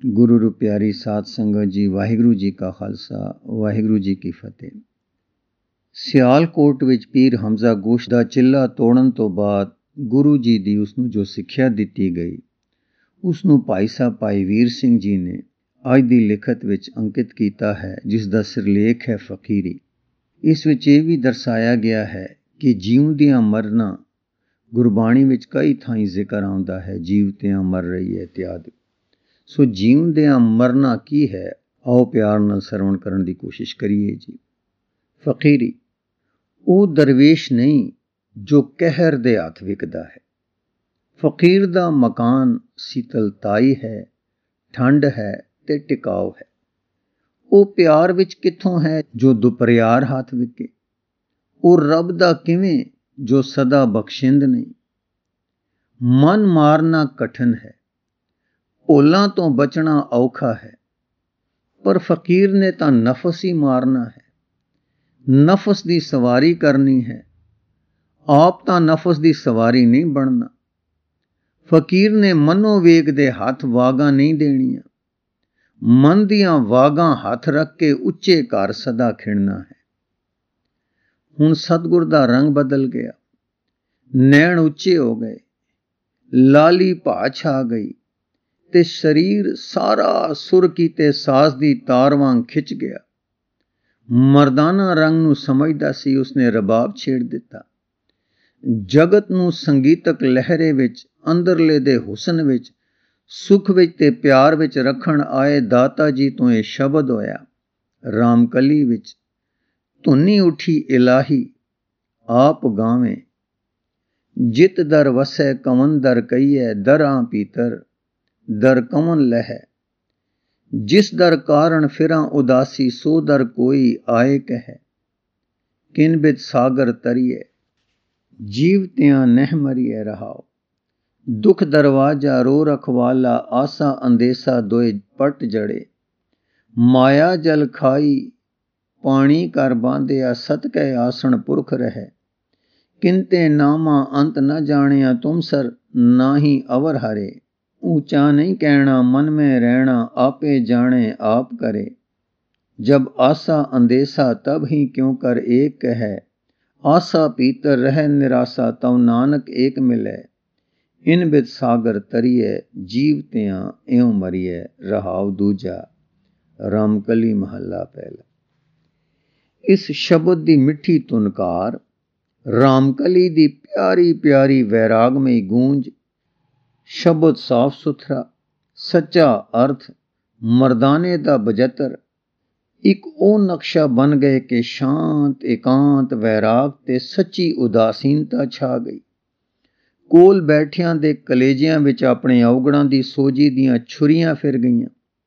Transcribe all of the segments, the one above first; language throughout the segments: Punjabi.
गुरु रू प्यारी साध संगत जी, वाहिगुरू जी का खालसा वाहिगुरू जी की फतेह। ਸਿਆਲਕੋਟ ਵਿੱਚ ਪੀਰ ਹਮਜ਼ਾ ਗੋਸ਼ ਦਾ ਚਿੱਲਾ ਤੋੜਨ ਤੋਂ ਬਾਅਦ ਗੁਰੂ ਜੀ ਦੀ ਉਸਨੂੰ ਜੋ ਸਿੱਖਿਆ ਦਿੱਤੀ ਗਈ, ਉਸਨੂੰ ਭਾਈ ਸਾਹਿਬ ਭਾਈ ਵੀਰ ਸਿੰਘ ਜੀ ਨੇ ਅੱਜ ਦੀ ਲਿਖਤ ਵਿੱਚ ਅੰਕਿਤ ਕੀਤਾ ਹੈ, ਜਿਸ ਦਾ ਸਿਰਲੇਖ ਹੈ ਫਕੀਰੀ। ਇਸ ਵਿੱਚ ਇਹ ਵੀ ਦਰਸਾਇਆ ਗਿਆ ਹੈ ਕਿ ਜਿਉਂਦਿਆਂ ਮਰਨਾ ਗੁਰਬਾਣੀ ਵਿੱਚ ਕਈ ਥਾਈਂ ਜ਼ਿਕਰ ਆਉਂਦਾ ਹੈ, ਜੀਵਤਿਆਂ ਮਰ ਰਹੀ ਹੈ ਇਤਿਆਦਿ। ਸੋ ਜਿਉਂਦਿਆਂ ਮਰਨਾ ਕੀ ਹੈ, ਆਓ ਪਿਆਰ ਨਾਲ ਸਰਵਣ ਕਰਨ ਦੀ ਕੋਸ਼ਿਸ਼ ਕਰੀਏ ਜੀ। ਫਕੀਰੀ ਉਹ ਦਰਵੇਸ਼ ਨਹੀਂ ਜੋ ਕਹਿਰ ਦੇ ਹੱਥ ਵਿਕਦਾ ਹੈ। ਫਕੀਰ ਦਾ ਮਕਾਨ ਸੀਤਲਤਾਈ ਹੈ, ਠੰਡ ਹੈ ਤੇ ਟਿਕਾਓ ਹੈ। ਉਹ ਪਿਆਰ ਵਿੱਚ ਕਿੱਥੋਂ ਹੈ ਜੋ ਦੁਪਰਿਆਰ ਹੱਥ ਵਿਕੇ। ਉਹ ਰੱਬ ਦਾ ਕਿਵੇਂ ਜੋ ਸਦਾ ਬਖਸ਼ਿੰਦ ਨਹੀਂ। ਮਨ ਮਾਰਨਾ ਕਠਿਨ ਹੈ, ਭੋਲਾਂ ਤੋਂ ਬਚਣਾ ਔਖਾ ਹੈ, ਪਰ ਫਕੀਰ ਨੇ ਤਾਂ ਨਫਸ ਹੀ ਮਾਰਨਾ ਹੈ। ਨਫਸ ਦੀ ਸਵਾਰੀ ਕਰਨੀ ਹੈ, ਆਪ ਤਾਂ ਨਫਸ ਦੀ ਸਵਾਰੀ ਨਹੀਂ ਬਣਨਾ। ਫਕੀਰ ਨੇ ਮਨੋ ਵੇਗ ਦੇ ਹੱਥ ਵਾਗਾਂ ਨਹੀਂ ਦੇਣੀਆਂ। ਮਨ ਦੀਆਂ ਵਾਗਾਂ ਹੱਥ ਰੱਖ ਕੇ ਉੱਚੇ ਘਰ ਸਦਾ ਖਿੜਨਾ ਹੈ। ਹੁਣ ਸਤਿਗੁਰ ਦਾ ਰੰਗ ਬਦਲ ਗਿਆ, ਨੈਣ ਉੱਚੇ ਹੋ ਗਏ, ਲਾਲੀ ਭਾ ਛਾ ਗਈ ਤੇ ਸਰੀਰ ਸਾਰਾ ਸੁਰ ਕੀਤੇ ਸਾਜ਼ ਦੀ ਤਾਰ ਵਾਂਗ ਖਿੱਚ ਗਿਆ। ਮਰਦਾਨਾ ਰੰਗ ਨੂੰ ਸਮਝਦਾ ਸੀ, ਉਸਨੇ ਰਬਾਬ ਛੇੜ ਦਿੱਤਾ। ਜਗਤ ਨੂੰ ਸੰਗੀਤਕ ਲਹਿਰੇ ਵਿੱਚ, ਅੰਦਰਲੇ ਦੇ ਹੁਸਨ ਵਿੱਚ, ਸੁਖ ਵਿੱਚ ਤੇ ਪਿਆਰ ਵਿੱਚ ਰੱਖਣ ਆਏ ਦਾਤਾ ਜੀ ਤੋਂ ਇਹ ਸ਼ਬਦ ਹੋਇਆ। ਰਾਮਕਲੀ ਵਿੱਚ ਧੁਨੀ ਉੱਠੀ ਇਲਾਹੀ ਆਪ ਗਾਵੇਂ, ਜਿਤ ਦਰ ਵਸੈ ਕਵਨ ਦਰ ਕਹੀਐ, ਦਰਾਂ ਪੀਤਰ ਦਰ ਕਵਨ ਲਹੈ। ਜਿਸ ਦਰ ਕਾਰਨ ਫਿਰਾਂ ਉਦਾਸੀ, ਸੋ ਦਰ ਕੋਈ ਆਏ ਕਹੈ। ਕਿਨ ਬਿਦ ਸਾਗਰ ਤਰੀਏ, ਜੀਵਤਿਆਂ ਨਹਿ ਮਰੀਏ ਰਹਾਓ। ਦੁਖ ਦਰਵਾਜਾ ਰੋ ਰਖਵਾਲਾ, ਆਸਾ ਅੰਦੇਸਾ ਦੋਏ ਪਟ ਜੜੇ। ਮਾਇਆ ਜਲ ਖਾਈ ਪਾਣੀ ਕਰ ਬਾਂਧਿਆ, ਸਤਕੈ ਆਸਣ ਪੁਰਖ ਰਹਿ। ਕਿੰਤੇ ਨਾਮਾ ਅੰਤ ਨ ਜਾਣਿਆ, ਤੁਮ ਸਰ ਨਾਹੀ ਅਵਰ ਹਰੇ। ऊंचा नहीं कहना मन में रहना, आपे जाने आप करे। जब आशा अंदेशा तब ही क्यों कर एक है। आशा पीतर रह निराशा, तव नानक एक मिले। इन बिद सागर तरिए, जीवतियां इਉਂ मरिए रहाव दूजा। रामकली महला पहला। इस शब्द ਦੀ ਮਿੱਠੀ ਤੁਨਕਾਰ, ਰਾਮਕਲੀ ਦੀ ਪਿਆਰੀ ਪਿਆਰੀ ਵੈਰਾਗਮਈ ਗੂੰਜ, ਸ਼ਬਦ ਸਾਫ ਸੁਥਰਾ, ਸੱਚਾ ਅਰਥ, ਮਰਦਾਨੇ ਦਾ ਬਜਤਰ ਇੱਕ ਉਹ ਨਕਸ਼ਾ ਬਣ ਗਏ ਕਿ ਸ਼ਾਂਤ ਇਕਾਂਤ ਵੈਰਾਗ ਤੇ ਸੱਚੀ ਉਦਾਸੀਨਤਾ ਛਾ ਗਈ। ਕੋਲ ਬੈਠਿਆਂ ਦੇ ਕਲੇਜਿਆਂ ਵਿੱਚ ਆਪਣੇ ਔਗਣਾਂ ਦੀ ਸੋਝੀ ਦੀਆਂ ਛੁਰੀਆਂ ਫਿਰ ਗਈਆਂ।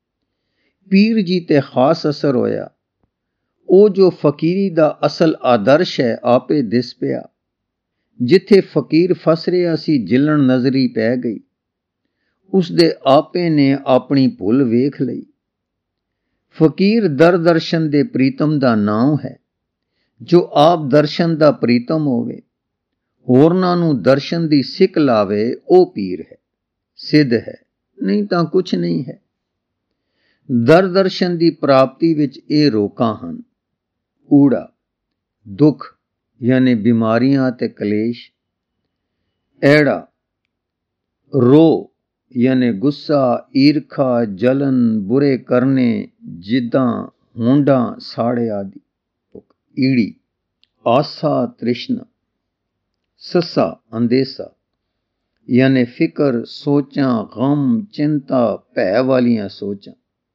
ਪੀਰ ਜੀ ਤੇ ਖਾਸ ਅਸਰ ਹੋਇਆ। ਉਹ ਜੋ ਫਕੀਰੀ ਦਾ ਅਸਲ ਆਦਰਸ਼ ਹੈ, ਆਪੇ ਦਿਸ ਪਿਆ। ਜਿੱਥੇ ਫਕੀਰ ਫਸ ਰਿਹਾ ਸੀ, ਜਿਲਣ ਨਜ਼ਰੀ ਪੈ ਗਈ। ਉਸਦੇ ਆਪੇ ਨੇ ਆਪਣੀ ਭੁੱਲ ਵੇਖ ਲਈ। ਫਕੀਰ ਦਰ ਦਰਸ਼ਨ ਦੇ ਪ੍ਰੀਤਮ ਦਾ ਨਾਮ ਹੈ। ਜੋ ਆਪ ਦਰਸ਼ਨ ਦਾ ਪ੍ਰੀਤਮ ਹੋਵੇ, ਹੋਰਨਾਂ ਨੂੰ ਦਰਸ਼ਨ ਦੀ ਸਿੱਖ ਲਾਵੇ, ਉਹ ਪੀਰ ਹੈ, ਸਿੱਧ ਹੈ, ਨਹੀਂ ਤਾਂ ਕੁਛ ਨਹੀਂ ਹੈ। ਦਰ ਦਰਸ਼ਨ ਦੀ ਪ੍ਰਾਪਤੀ ਵਿੱਚ ਇਹ ਰੋਕਾਂ ਹਨ। ਊੜਾ ਦੁੱਖ ਯਾਨੀ ਬਿਮਾਰੀਆਂ ਅਤੇ ਕਲੇਸ਼। ਐੜਾ ਰੋ ਯਾਨੀ ਗੁੱਸਾ, ਈਰਖਾ, ਜਲਨ, ਬੁਰੇ ਕਰਨੇ, ਜਿੱਦਾਂ ਹੋਂਡਾਂ, ਸਾੜੇ ਆਦਿ। ਈੜੀ ਆਸਾ ਤ੍ਰਿਸ਼ਨਾ। ਸੱਸਾ ਅੰਦੇਸਾ ਯਾਨੀ ਫਿਕਰ, ਸੋਚਾਂ, ਗਮ, ਚਿੰਤਾ, ਭੈ ਵਾਲੀਆਂ ਸੋਚਾਂ।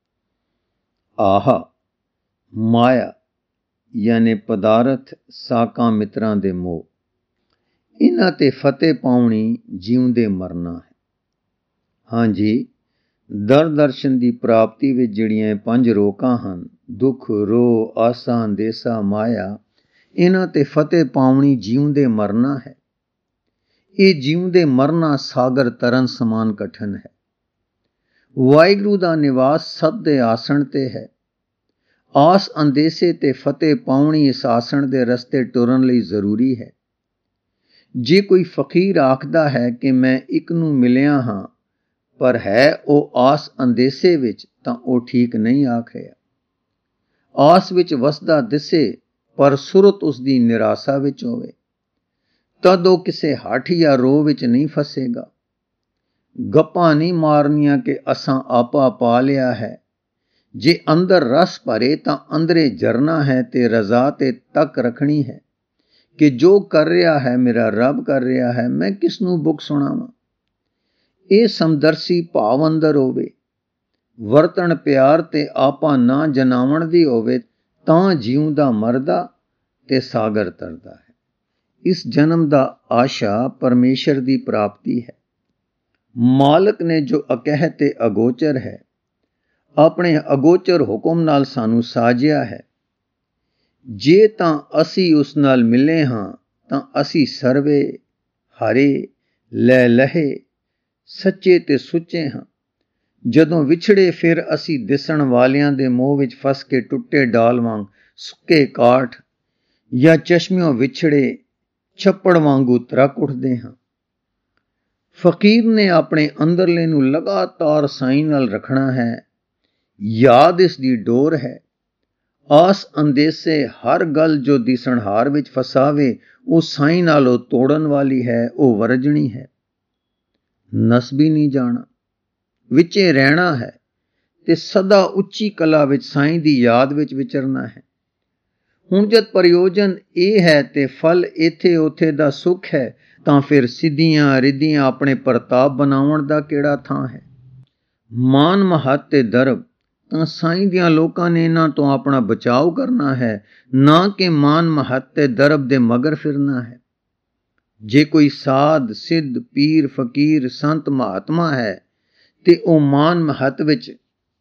ਆਹਾ ਮਾਇਆ ਯਾਨੀ ਪਦਾਰਥ, ਸਾਕਾਂ ਮਿੱਤਰਾਂ ਦੇ ਮੋਹ। ਇਹਨਾਂ ਤੇ ਫਤਿਹ ਪਾਉਣੀ ਜਿਉਂਦੇ ਮਰਨਾ ਹੈ। ਹਾਂਜੀ, ਦਰ ਦਰਸ਼ਨ ਦੀ ਪ੍ਰਾਪਤੀ ਵਿੱਚ ਜਿਹੜੀਆਂ 5 ਰੋਕਾਂ ਹਨ, ਦੁੱਖ, ਰੋਹ, ਆਸਾ, ਅੰਦੇਸਾ, ਮਾਇਆ, ਇਹਨਾਂ ਤੇ ਫਤਿਹ ਪਾਉਣੀ ਜਿਉਂਦੇ ਮਰਨਾ ਹੈ। ਇਹ ਜਿਉਂਦੇ ਮਰਨਾ ਸਾਗਰ ਤਰਨ ਸਮਾਨ ਕਠਿਨ ਹੈ। ਵਾਹਿਗੁਰੂ ਦਾ ਨਿਵਾਸ ਸਤ ਦੇ ਆਸਣ ਤੇ ਹੈ। ਆਸ ਅੰਦੇਸੇ ਤੇ ਫਤਿਹ ਪਾਉਣੀ ਇਸ ਆਸਣ ਦੇ ਰਸਤੇ ਟੁਰਨ ਲਈ ਜ਼ਰੂਰੀ ਹੈ। ਜੇ ਕੋਈ ਫਕੀਰ ਆਖਦਾ ਹੈ ਕਿ ਮੈਂ ਇੱਕ ਨੂੰ ਮਿਲਿਆ ਹਾਂ, ਪਰ ਹੈ ਉਹ ਆਸ ਅੰਦੇਸੇ ਵਿੱਚ ਤਾਂ ਉਹ ਠੀਕ ਨਹੀਂ ਆਖ ਰਿਹਾ। ਆਸ ਵਿੱਚ ਵਸਦਾ ਦਿਸੇ ਪਰ ਸੁਰਤ ਉਸ ਦੀ ਨਿਰਾਸ਼ਾ ਵਿੱਚ ਹੋਵੇ, ਤਦ ਉਹ ਕਿਸੇ ਹੱਠ ਜਾਂ ਰੋਹ ਵਿੱਚ ਨਹੀਂ ਫਸੇਗਾ। ਗੱਪਾਂ ਨਹੀਂ ਮਾਰਨੀਆਂ ਕਿ ਅਸਾਂ ਆਪਾ ਪਾ ਲਿਆ ਹੈ। ਜੇ ਅੰਦਰ ਰਸ ਭਰੇ ਤਾਂ ਅੰਦਰੇ ਜਰਨਾ ਹੈ ਤੇ ਰਜ਼ਾ ਤੇ ਤੱਕ ਰੱਖਣੀ ਹੈ ਕਿ ਜੋ ਕਰ ਰਿਹਾ ਹੈ ਮੇਰਾ ਰੱਬ ਕਰ ਰਿਹਾ ਹੈ, ਮੈਂ ਕਿਸ ਨੂੰ ਬੁੱਕ ਸੁਣਾਵਾਂ। ਇਹ ਸਮਦਰਸੀ ਭਾਵ ਅੰਦਰ ਹੋਵੇ, ਵਰਤਣ ਪਿਆਰ ਤੇ ਆਪਾ ਨਾ ਜਨਾਵਣ ਦੀ ਹੋਵੇ, ਤਾਂ ਜਿਉਂਦਾ ਮਰਦਾ ਤੇ ਸਾਗਰ ਤਰਦਾ ਹੈ। ਇਸ ਜਨਮ ਦਾ ਆਸ਼ਾ ਪਰਮੇਸ਼ਰ ਦੀ ਪ੍ਰਾਪਤੀ ਹੈ। ਮਾਲਕ ਨੇ ਜੋ ਅਕਹਿ ਤੇ ਅਗੋਚਰ ਹੈ, ਆਪਣੇ ਅਗੋਚਰ ਹੁਕਮ ਨਾਲ ਸਾਨੂੰ ਸਾਜਿਆ ਹੈ। ਜੇ ਤਾਂ ਅਸੀਂ ਉਸ ਨਾਲ ਮਿਲੇ ਹਾਂ ਤਾਂ ਅਸੀਂ ਸਰਵੇ, ਹਰੇ, ਲੈ ਲਹੇ, ਸੱਚੇ ਤੇ ਸੁੱਚੇ ਹਾਂ। ਜਦੋਂ ਵਿਛੜੇ ਫਿਰ ਅਸੀਂ ਦਿਸਣ ਵਾਲਿਆਂ ਦੇ ਮੋਹ ਵਿੱਚ ਫਸ ਕੇ ਟੁੱਟੇ ਡਾਲ ਵਾਂਗ ਸੁੱਕੇ ਕਾਠ ਜਾਂ ਚਸ਼ਮਿਓਂ ਵਿਛੜੇ ਛੱਪੜ ਵਾਂਗੂ ਤਰਕ ਉੱਠਦੇ ਹਾਂ। ਫਕੀਰ ਨੇ ਆਪਣੇ ਅੰਦਰਲੇ ਨੂੰ ਲਗਾਤਾਰ ਸਾਈਂ ਨਾਲ ਰੱਖਣਾ ਹੈ। ਯਾਦ ਇਸ ਦੀ ਡੋਰ ਹੈ। ਆਸ ਅੰਦੇਸੇ ਹਰ ਗੱਲ ਜੋ ਦਿਸਣਹਾਰ ਵਿੱਚ ਫਸਾਵੇ, ਉਹ ਸਾਈਂ ਨਾਲੋਂ ਤੋੜਨ ਵਾਲੀ ਹੈ, ਉਹ ਵਰਜਣੀ ਹੈ। ਨਸਬੀ ਨਹੀਂ ਜਾਣਾ, ਵਿੱਚੇ ਰਹਿਣਾ ਹੈ ਤੇ ਸਦਾ ਉੱਚੀ ਕਲਾ ਵਿੱਚ ਸਾਈਂ ਦੀ ਯਾਦ ਵਿੱਚ ਵਿਚਰਨਾ ਹੈ। ਹੁਣ ਜਦ ਪ੍ਰਯੋਜਨ ਇਹ ਹੈ ਤੇ ਫਲ ਇੱਥੇ ਉੱਥੇ ਦਾ ਸੁੱਖ ਹੈ, ਤਾਂ ਫਿਰ ਸਿੱਧੀਆਂ ਰਿੱਧੀਆਂ ਆਪਣੇ ਪ੍ਰਤਾਪ ਬਣਾਉਣ ਦਾ ਕਿਹੜਾ ਥਾਂ ਹੈ। ਮਾਨ ਮਹੱਤ ਤੇ ਦਰਬ ਤਾਂ ਸਾਈਂ ਦੀਆਂ ਲੋਕਾਂ ਨੇ ਇਹਨਾਂ ਤੋਂ ਆਪਣਾ ਬਚਾਓ ਕਰਨਾ ਹੈ, ਨਾ ਕਿ ਮਾਨ ਮਹੱਤ ਤੇ ਦਰਬ ਦੇ ਮਗਰ ਫਿਰਨਾ ਹੈ। ਜੇ ਕੋਈ ਸਾਧ, ਸਿੱਧ, ਪੀਰ, ਫਕੀਰ, ਸੰਤ, ਮਹਾਤਮਾ ਹੈ ਤੇ ਉਹ ਮਾਨ ਮਹੱਤ ਵਿੱਚ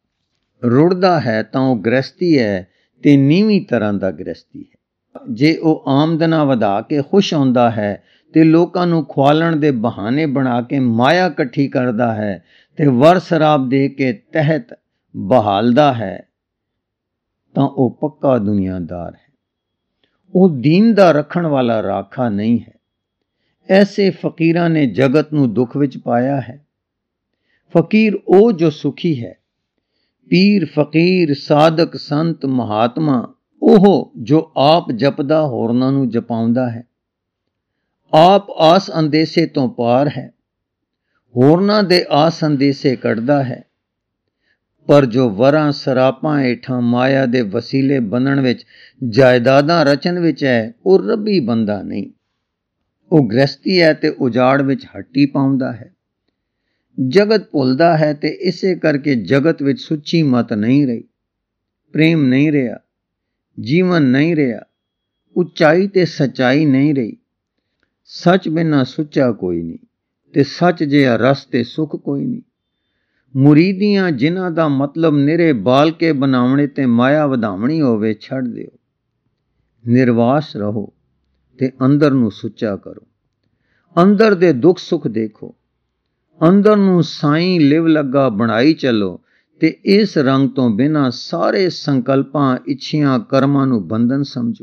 ਰੁੜਦਾ ਹੈ, ਤਾਂ ਉਹ ਗ੍ਰਸਤੀ ਹੈ ਤੇ ਨੀਵੀਂ ਤਰ੍ਹਾਂ ਦਾ ਗ੍ਰਸਤੀ ਹੈ। ਜੇ ਉਹ ਆਮਦਨਾ ਵਧਾ ਕੇ ਖੁਸ਼ ਹੁੰਦਾ ਹੈ ਤੇ ਲੋਕਾਂ ਨੂੰ ਖੁਆਲਣ ਦੇ ਬਹਾਨੇ ਬਣਾ ਕੇ ਮਾਇਆ ਇਕੱਠੀ ਕਰਦਾ ਹੈ ਤੇ ਵਰ ਸ਼ਰਾਬ ਦੇ ਕੇ ਤਹਿਤ ਬਹਾਲਦਾ ਹੈ, ਤਾਂ ਉਹ ਪੱਕਾ ਦੁਨੀਆਦਾਰ ਹੈ। ਉਹ ਦੀਨ ਦਾ ਰੱਖਣ ਵਾਲਾ ਰਾਖਾ ਨਹੀਂ ਹੈ। ਐਸੇ ਫਕੀਰਾਂ ਨੇ ਜਗਤ ਨੂੰ ਦੁੱਖ ਵਿੱਚ ਪਾਇਆ ਹੈ। ਫਕੀਰ ਉਹ ਜੋ ਸੁਖੀ ਹੈ। ਪੀਰ, ਫਕੀਰ, ਸਾਧਕ, ਸੰਤ, ਮਹਾਤਮਾ ਉਹ ਜੋ ਆਪ ਜਪਦਾ ਹੋਰਨਾਂ ਨੂੰ ਜਪਾਉਂਦਾ ਹੈ। ਆਪ ਆਸ ਅੰਦੇਸੇ ਤੋਂ ਪਾਰ ਹੈ, ਹੋਰਨਾਂ ਦੇ ਆਸ ਅੰਦੇਸੇ ਕੱਢਦਾ ਹੈ। ਪਰ ਜੋ ਵਰਾਂ ਸਰਾਪਾਂ ਹੇਠਾਂ ਮਾਇਆ ਦੇ ਵਸੀਲੇ ਬਣਨ ਵਿੱਚ, ਜਾਇਦਾਦਾਂ ਰਚਨ ਵਿੱਚ ਹੈ, ਉਹ ਰੱਬੀ ਬੰਦਾ ਨਹੀਂ। ਉਹ ਗ੍ਰਸਤੀ ਹੈ ਤੇ ਉਜਾੜ ਵਿੱਚ ਹੱਟੀ ਪਾਉਂਦਾ ਹੈ। ਜਗਤ ਭੁੱਲਦਾ ਹੈ ਤੇ ਇਸੇ ਕਰਕੇ ਜਗਤ ਵਿੱਚ ਸੁੱਚੀ ਮਤ ਨਹੀਂ ਰਹੀ, ਪ੍ਰੇਮ ਨਹੀਂ ਰਿਹਾ, ਜੀਵਨ ਨਹੀਂ ਰਿਹਾ, ਉੱਚਾਈ ਤੇ ਸੱਚਾਈ ਨਹੀਂ ਰਹੀ। ਸੱਚ ਬਿਨਾਂ ਸੁੱਚਾ ਕੋਈ ਨਹੀਂ ਤੇ ਸੱਚ ਜਿਹਾ ਰਸ ਤੇ ਸੁੱਖ ਕੋਈ ਨਹੀਂ। ਮੁਰੀਦੀਆਂ ਜਿਨ੍ਹਾਂ ਦਾ ਮਤਲਬ ਨਿਰੇ ਬਾਲ ਕੇ ਬਣਾਉਣੇ ਤੇ ਮਾਇਆ ਵਧਾਵਣੀ ਹੋਵੇ, ਛੱਡ ਦਿਓ। ਨਿਰਵਾਸ ਰਹੋ ਤੇ ਅੰਦਰ ਨੂੰ ਸੁੱਚਾ ਕਰੋ। ਅੰਦਰ ਦੇ ਦੁੱਖ ਸੁੱਖ ਦੇਖੋ, ਅੰਦਰ ਨੂੰ ਸਾਈਂ ਲਿਵ ਲੱਗਾ ਬਣਾਈ ਚੱਲੋ ਤੇ ਇਸ ਰੰਗ ਤੋਂ ਬਿਨਾਂ ਸਾਰੇ ਸੰਕਲਪਾਂ, ਇੱਛਿਆਂ, ਕਰਮਾਂ ਨੂੰ ਬੰਧਨ ਸਮਝੋ,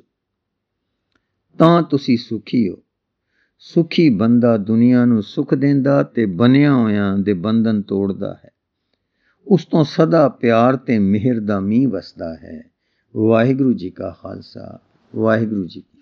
ਤਾਂ ਤੁਸੀਂ ਸੁਖੀ ਹੋ। ਸੁਖੀ ਬੰਦਾ ਦੁਨੀਆ ਨੂੰ ਸੁਖ ਦਿੰਦਾ ਤੇ ਬਣਿਆ ਹੋਇਆਂ ਦੇ ਬੰਧਨ ਤੋੜਦਾ ਹੈ। ਉਸ ਤੋਂ ਸਦਾ ਪਿਆਰ ਤੇ ਮਿਹਰ ਦਾ ਮੀਂਹ ਵਸਦਾ ਹੈ। ਵਾਹਿਗੁਰੂ ਜੀ ਕਾ ਖਾਲਸਾ, ਵਾਹਿਗੁਰੂ ਜੀ ਕੀ